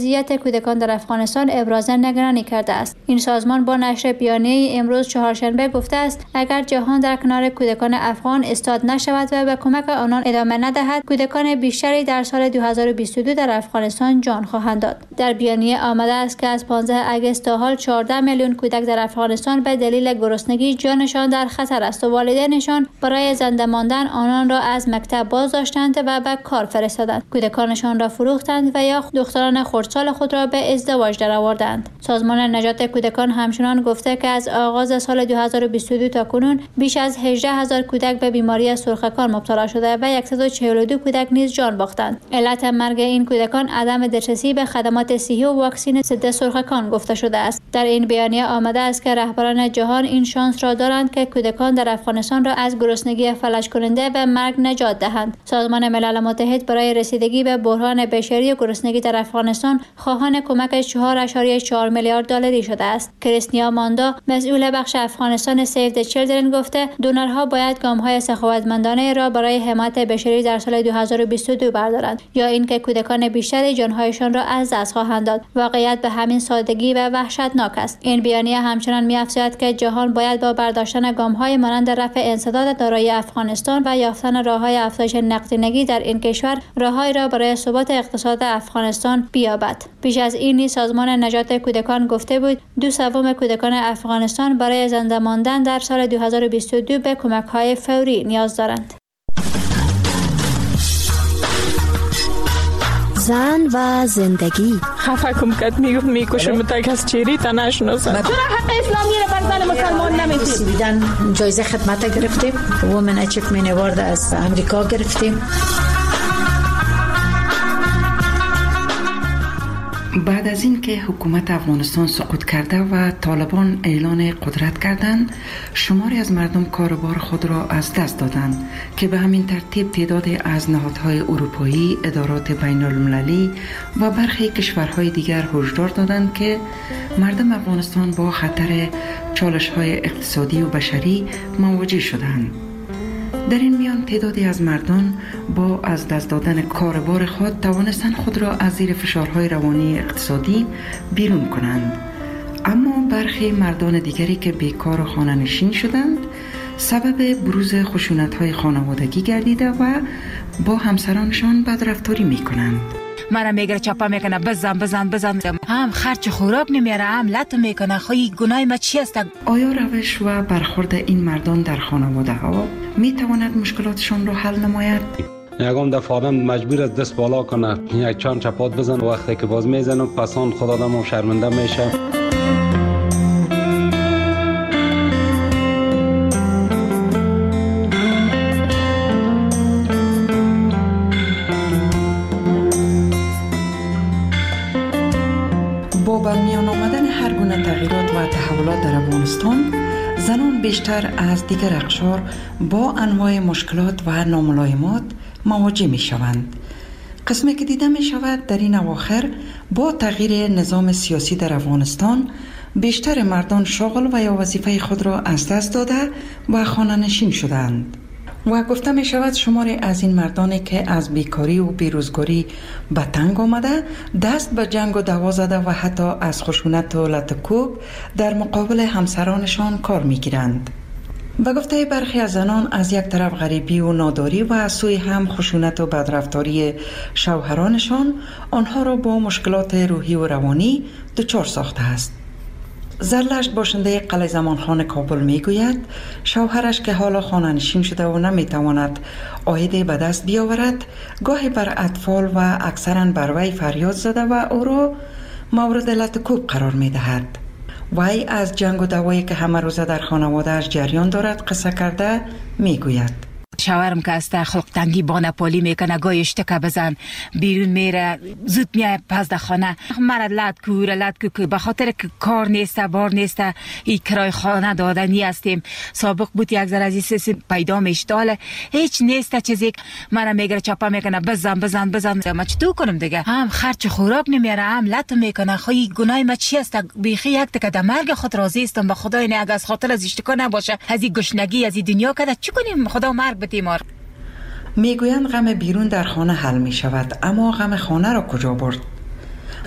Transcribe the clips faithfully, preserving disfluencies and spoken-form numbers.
وضعیت کودکان در افغانستان ابراز نگرانی کرده است. این سازمان با نشر بیانیه امروز چهارشنبه گفته است اگر جهان در کنار کودکان افغان ایستاد نشود و به کمک آنان ادامه ندهد، کودکان بیشتری در سال دو هزار و بیست و دو در افغانستان جان خواهند داد. در بیانیه آمده است که از پانزده اگست تا حال چهارده میلیون کودک در افغانستان به دلیل گرسنگی جانشان در خطر است و والدینشان برای زنده ماندن آنان را از مکتب باز داشتند و به کار فرستادند. کودکانشان را فروختند و یا دختران خردسال خود را به ازدواج درآوردند. سازمان نجات کودکان همچنان گفته که از آغاز سال دو هزار و بیست و دو تا کنون بیش از هجده هزار کودک به بیماری سرخکان مبتلا شده و صد و چهل و دو کودک نیز جان باختند. علت مرگ این کودکان عدم دسترسی به خدمات صحی و واکسن ضد سرخکان گفته شده است. در این بیانیه آمده است که رهبران جهان این شانس را دارند که کودکان در افغانستان را از گرسنگی فلج کننده و مرگ نجات دهند. سازمان ملل متحد برای رسیدگی به بحران بشری و گرسنگی در افغانستان خواهان کمک چهار اشاریه چهار میلیارد دلاری شده است. کریستیا ماندا، مسئول بخش افغانستان سیو د چیلدرن، گفته دونرها باید گام‌های سخاوتمندانه را برای حمایت بشری در سال دو هزار و بیست و دو بردارند یا اینکه کودکان بیشتری جانهایشان را از دست خواهند داد. واقعیت به همین سادگی و وحشتناک است. این بیانیه همچنان می‌افزاید که جهان باید با برداشتن گام‌های مانند رفع انسداد دارایی افغانستان و یافتن راه‌های افزایش نقدینگی در این کشور راه‌هایی را برای ثبات اقتصاد افغانستان بیابد. پیش از این سازمان نجات کودکان گفته بود دو سوم کودکان افغانستان برای زنده ماندن در سال دو هزار و بیست و دو به کمک‌های فوری نیاز دارند. زن و زندگی. خفه کم کت میگفت میکشم تا که از چیری تا نشناسم. چرا حق اسلامی رو بر زن مسلمان نمیدید؟ دیدن جایزه خدمت گرفتیم، وومن اچیومنت اوارد از امریکا گرفتیم. بعد از این که حکومت افغانستان سقوط کرده و طالبان اعلان قدرت کردند، شماری از مردم کاروبار خود را از دست دادند که به همین ترتیب تعدادی از نهادهای اروپایی، ادارات بین المللی و برخی کشورهای دیگر هشدار دادند که مردم افغانستان با خطر چالش‌های اقتصادی و بشری مواجه شدند. در این میان تعدادی از مردم با از دست دادن کاروبار خود توانستند خود را از زیر فشارهای روانی اقتصادی بیرون کنند. اما برخی مردان دیگری که بیکار و خانه نشین شدند سبب بروز خشونت‌های خانوادگی گردیده و با همسرانشان بدرفتاری می‌کنند. مرا میگره چپا میکنه بزن بزن بزن هم خرچ خوراک نمیاره هم لط میکنه. خواهی گناه ما چی است؟ آیا روش و برخورد این مردان در خانواده ها میتواند مشکلاتشان را حل نماید؟ یکم دفعه آدم مجبور است دست بالا کنه، یک چند چپات بزن، وقتی که باز میزنه پسان خود آدم شرمنده میشه. با برمیان آمدن هر گونه تغییرات و تحولات در افغانستان، زنان بیشتر از دیگر اقشار با انواع مشکلات و ناملایمات مواجه می شوند. قسمی که دیده می شود در این اواخر با تغییر نظام سیاسی در افغانستان، بیشتر مردان شغل و یا وظیفه خود را از دست داده و خانه نشین شدند. و گفته می شود شماری از این مردانی که از بیکاری و بیروزگاری به تنگ آمده دست به جنگ و دعوا زده و حتی از خشونت و لطکوب در مقابل همسرانشان کار می گیرند. و گفته برخی از زنان از یک طرف غریبی و ناداری و از سوی هم خشونت و بدرفتاری شوهرانشان آنها را با مشکلات روحی و روانی دچار ساخته است. زرلشت باشنده قلعه زمانخان کابل میگوید شوهرش که حالا خانه نشین شده و نمیتواند عایدی به دست بیاورد، گاهی بر اطفال و اکثرا بر وی فریاد زده و او را مورد لطکوب قرار میدهد. وی از جنگ و دوایی که همه روزه در خانواده‌اش جریان دارد قصه کرده میگوید شوهرم که است خلق تنگی با نپالی میکنه، گاهی اشتکه بزن بیرون میره، زود میای پس در خانه مرا لد کوره لد کو به خاطر که کار نیسته بار نیسته ای کرای خانه دادنی هستیم. سابق بود یک ذره از پیدا میشتاله هیچ نیسته چیزی مرا میگره چپا میکنه بزن بزن بزن. ما چطور کنم دیگه؟ هم خرچ خوراک نمیاره هم لط میکنه. خواهی گناه ما چی است؟ بیخی یک تک در مرگ خود راضی استم به خدای نه اگه از خاطر از اشتکا نباشه از این گشنگی از این دنیا کده چی کنیم؟ خدا مرگ بتیمار. میگویند غم بیرون در خانه حل می شود، اما غم خانه را کجا برد؟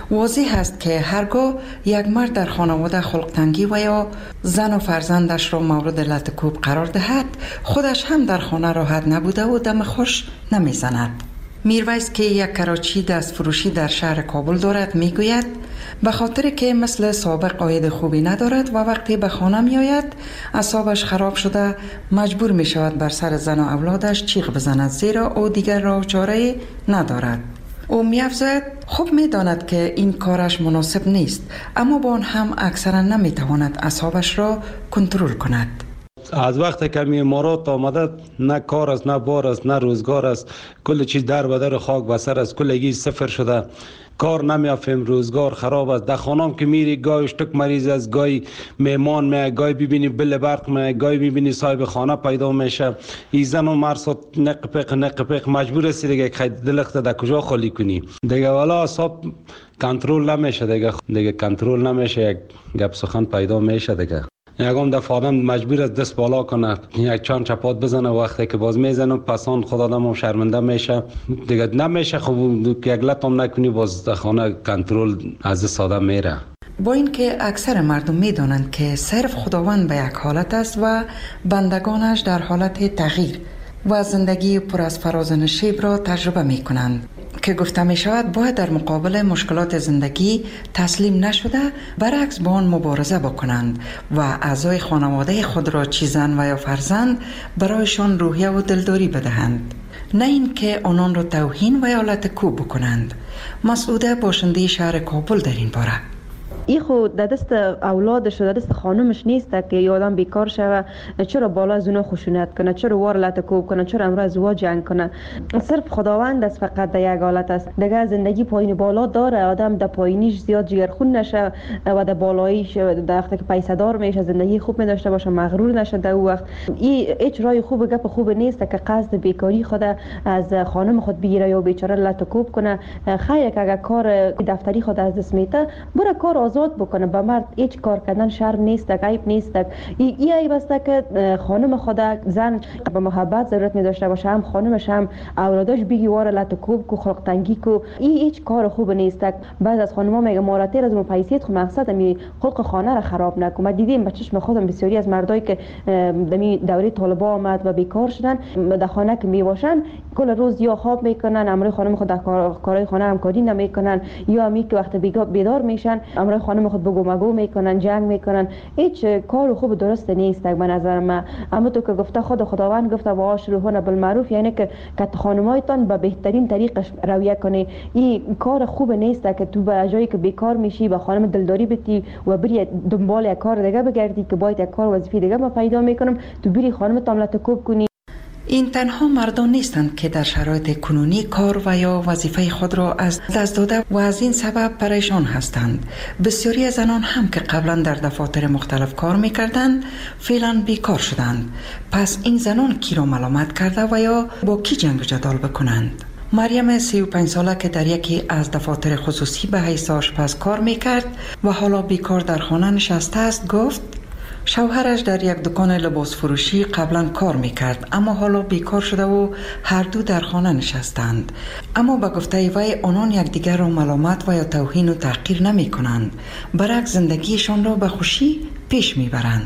واضح است که هرگاه یک مرد در خانواده خلقتنگی و یا زن و فرزندش را مورد لطکوب قرار دهد، خودش هم در خانه راحت نبوده و دم خوش نمیزند. میرویس که یک کراچی دست فروشی در شهر کابل دارد میگوید به خاطر که مثل سابق عاید خوبی ندارد و وقتی به خانه می آید اعصابش خراب شده مجبور می شود بر سر زن و اولادش چیغ بزند، زیرا او دیگر راه و چاره ندارد. او می افزاید خوب می داند که این کارش مناسب نیست، اما با آن هم اکثرا نمی تواند اعصابش را کنترل کند. از وقتی که می امارات آمده نه کار است، نه بار است، نه روزگار است، کل چیز در به در خاک به سر است، کلگی صفر شده، کار نمیافیم، روزگار خراب است. در خانم که میری گاهی اشتک مریض است، گاهی مهمان می، گاهی ببینی بل برق می، گاهی ببینی صاحب خانه پیدا میشه. این زن و مرد نق پق نق پق مجبور است دیگه خیلی دلخت در کجا خالی کنی دیگه، والا اعصاب کنترل نمیشه دیگه، دیگه کنترل نمیشه، یک گپ سخن پیدا میشه دیگه. یکم دفعه آدم مجبور است دست بالا کنه، یک چند چپات بزنه، وقتی که باز میزنه پسان خود آدم شرمنده میشه دیگه، نمیشه خب یک لطم نکنی باز در خانه کنترل از دست آدم میره. با اینکه اکثر مردم میدانند که صرف خداوند به یک حالت است و بندگانش در حالت تغییر و زندگی پر از فراز و نشیب را تجربه می کنند که گفته می شود باید در مقابل مشکلات زندگی تسلیم نشده برعکس با آن مبارزه بکنند و اعضای خانواده خود را چه زن و یا فرزند برایشان روحیه و دلداری بدهند، نه اینکه آنان را توهین و یا لطکوب بکنند. مسعوده باشنده شهر کابل در این باره: ای خود در دست اولادش و در دست خانمش نیست که یه آدم بیکار شوه، چرا بالا از اونا خشونت کنه، چرا وار لطکوب کنه، چرا امروز ازدواج جنگ کنه. صرف خداوند است فقط در یک حالت است. دیگه زندگی پایین بالا داره، آدم در پایینیش زیاد جگرخون نشه و در بالاییش در وقتی که پیسه دار میشه زندگی خوب می داشته باشه، مغرور نشه در اون وقت. این هیچ راه خوب گپ خوب نیست که قصد بیکاری خود از خانم خود بگیره یا بیچاره لطکوب کنه. خیر که اگر کار دفتری خود از دست میته بره کار آزاد بکنه. به مرد هیچ کار کردن شرم نیست، عیب نیست. این ای عیب است که خانم خود زن به محبت ضرورت می داشته باشه، هم خانمش هم اولادش بگی واره لطکوب کو خلق تنگی کو. این هیچ کار خوب نیست. بعض از خانم‌ها میگه ماراتر از مپایسیت خو مقصد می خلق خانه را خراب نکن. ما دیدیم به چشم خودم بسیاری از مردایی که دمی دوره طالبا آمد و بیکار شدن در خانه که می باشن کل روز یا خواب میکنن، امروی خانم خود در کارهای خانه همکاری نمیکنن، یا می که وقت بیدار میشن امروی خانم خود بگو مگو میکنن، جنگ میکنن. هیچ کار خوب درست نیست به نظر من. اما تو که گفته خود خداوند گفته و آشروهن بالمعروف، یعنی که که خانمایتان به بهترین طریقش رویه کنی. این کار خوب نیست که تو به جایی که بیکار میشی به خانم دلداری بتی و بری دنبال یک کار دیگه بگردی که باید یک کار وظیفه دیگه ما پیدا میکنم، تو بری خانم تاملتکوب کنی. این تنها مردان نیستند که در شرایط کنونی کار و یا وظیفه خود را از دست داده و از این سبب پریشان هستند. بسیاری از زنان هم که قبلا در دفاتر مختلف کار میکردند فعلا بیکار شدند. پس این زنان کی را ملامت کرده و یا با کی جنگ و جدال بکنند؟ مریم سی و پنج ساله که در یکی از دفاتر خصوصی به حیث آشپز کار میکرد و حالا بیکار در خانه نشسته است گفت شوهرش در یک دکان لباس فروشی قبلا کار میکرد اما حالا بیکار شده و هر دو در خانه نشستند. اما به گفته وی آنان یکدیگر را ملامت و یا توهین و تحقیر نمی کنند، برعکس زندگیشان را به خوشی پیش میبرند.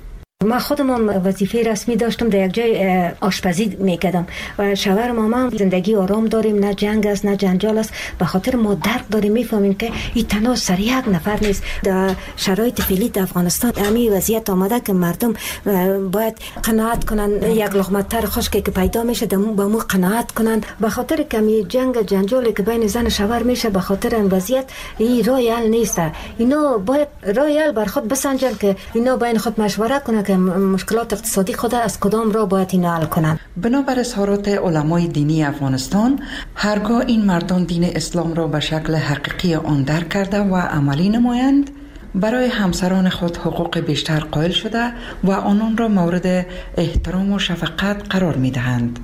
ما خودم وظیفه رسمی داشتم، در یک جای آشپزی میکردم و شوهر مامان زندگی آرام داریم، نه جنگ است نه جنجال است. به خاطر ما درک داریم، میفهمیم که این تنها سر یک نفر نیست. در شرایط فعلی در افغانستان همین وضعیت آمده که مردم باید قناعت کنن، یک لقمه تر خشکی که پیدا میشه به مو قناعت کنن. به خاطر کمی جنگ جنجالی که بین زن و شوهر میشه، به خاطر این وضعیت این راه حل نیست. اینا باید راه حل بر خود بسنجن که اینا بین خود مشوره کنن که مشکلات اقتصادی خود از کدام را باید اینا حل کنند. بنابر اظهارات علمای دینی افغانستان، هرگاه این مردان دین اسلام را به شکل حقیقی آن درک کرده و عملی نمایند، برای همسران خود حقوق بیشتر قائل شده و آنان را مورد احترام و شفقت قرار می دهند.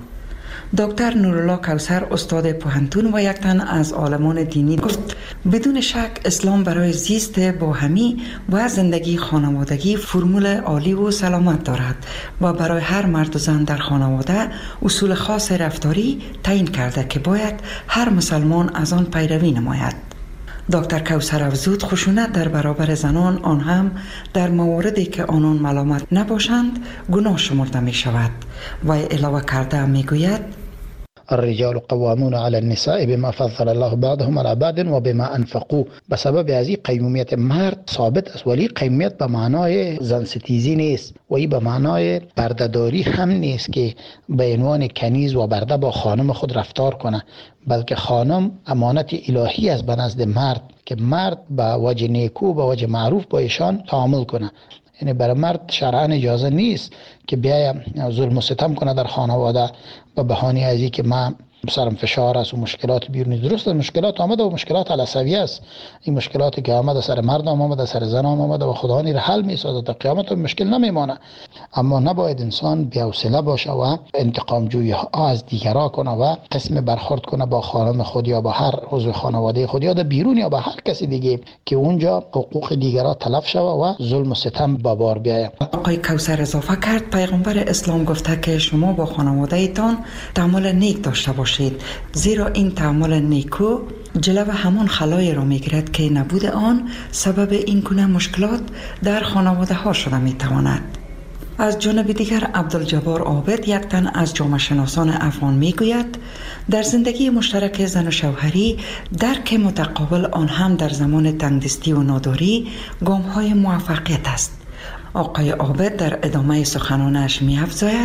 دکتر نورالله کوثر استاد پوهنتون و یک تن از عالمان دینی گفت بدون شک اسلام برای زیست باهمی و زندگی خانوادگی فرمول عالی و سلامت دارد و برای هر مرد و زن در خانواده اصول خاص رفتاری تعیین کرده که باید هر مسلمان از آن پیروی نماید. دکتر کوثر افزود خشونت در برابر زنان آن هم در مواردی که آنان ملامت نباشند گناه شمرده می شود. و علاوه کرده می گوید الرجال قوامون على النساء بما فضل الله بعضهم على بعض و بما انفقوا. به سبب از این قیمومیت مرد ثابت است، ولی قیمومیت به معنای زن ستیزی نیست و این به معنای بردهداری هم نیست که به عنوان کنیز و برده با خانم خود رفتار کنه، بلکه خانم امانت الهی است به نزد مرد که مرد به وجه نیکو به وجه معروف با ایشان تعامل کنه. یعنی برای مرد شرعاً اجازه نیست که بیاید ظلم و ستم کنه در خانواده به بهانه از این که من سرم فشار است و مشکلات بیرونی. درست مشکلات آمده و مشکلات علسوی است. این مشکلاتی که آمده سر مرد آمده سر زن آمده و خدا نی حل می‌سازد تا قیامت مشکل نمیمانه. اما نباید انسان بی‌حوصله باشه و انتقام جویی ها از دیگران کنه و قسم برخورد کنه با خانم خود یا با هر عضو خانواده خود یا در بیرون یا با هر کسی دیگه که اونجا حقوق دیگران تلف شوه و ظلم و ستم به بار بیاید. آقای کوثر اضافه کرد پیغمبر اسلام گفته که شما با خانواده ایتان تعامل نیک داشته باشید، زیرا این تعامل نیکو جلو همان خلای را میگیرد که نبود آن سبب این گونه مشکلات در خانواده ها شده میتواند. از جانب دیگر عبدالجبار عابد یک تن از جامعه شناسان افغان میگوید در زندگی مشترک زن و شوهری درک متقابل آن هم در زمان تنگدستی و ناداری گام های موفقیت است. آقای عابد در ادامه سخنانش می‌افزاید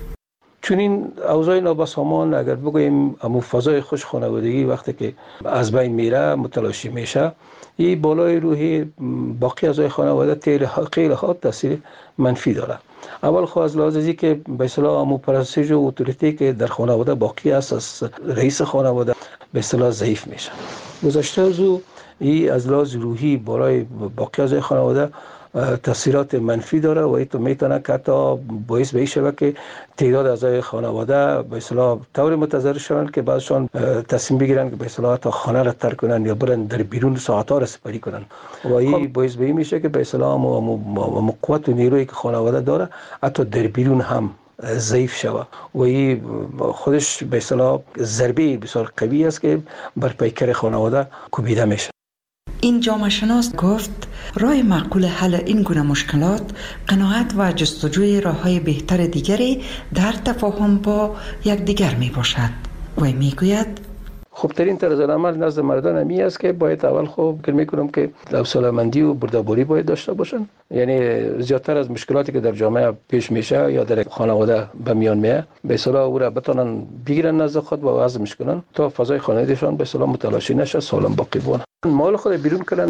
چون این اوضاع نابسامان اگر بگوییم امو فضای خوش خانوادگی وقتی که از بین میره متلاشی میشه، این بالای روحی باقی اعضای خانواده خیلی ها تاثیر منفی داره. اول خو از لحاظ ازی که به اصطلاح امو پرستش و اتوریتی که در خانواده باقی است از رئیس خانواده به اصطلاح ضعیف میشه. گذشته از او این از لحاظ روحی برای باقی اعضای خانواده تاثیرات منفی داره و این تو میتونه که حتی باعث به این شود که تعداد اعضای خانواده به اصطلاح طور متضرر شوند که بعضشان تصمیم بگیرن که به اصطلاح تا خانه را ترک کنن یا برن در بیرون ساعت‌ها را سپری کنن و این باعث به این میشه که به اصطلاح مو قوت و نیرویی که خانواده داره حتی در بیرون هم ضعیف شوه و این خودش به اصطلاح ضربه بسیار قوی است که بر پیکر خانواده کوبیده میشه. این جامعه شناس گفت راه معقول حل این گونه مشکلات قناعت و جستجوی راه‌های بهتر دیگری در تفاهم با یکدیگر می باشد و می گوید خوبترین طرز عمل نزد مردان همی است که باید اول خوب فکر میکنم که حوصله‌مندی و بردباری باید داشته باشن. یعنی زیادتر از مشکلاتی که در جامعه پیش میشه یا در خانواده به میان میاد به اصطلاح او را بتونن بگیرن نزد خود و وضع میکنن تا فضای خانوادهشان به اصطلاح متلاشی نشه، سالم باقی بمونه. مال خود بیرون کنن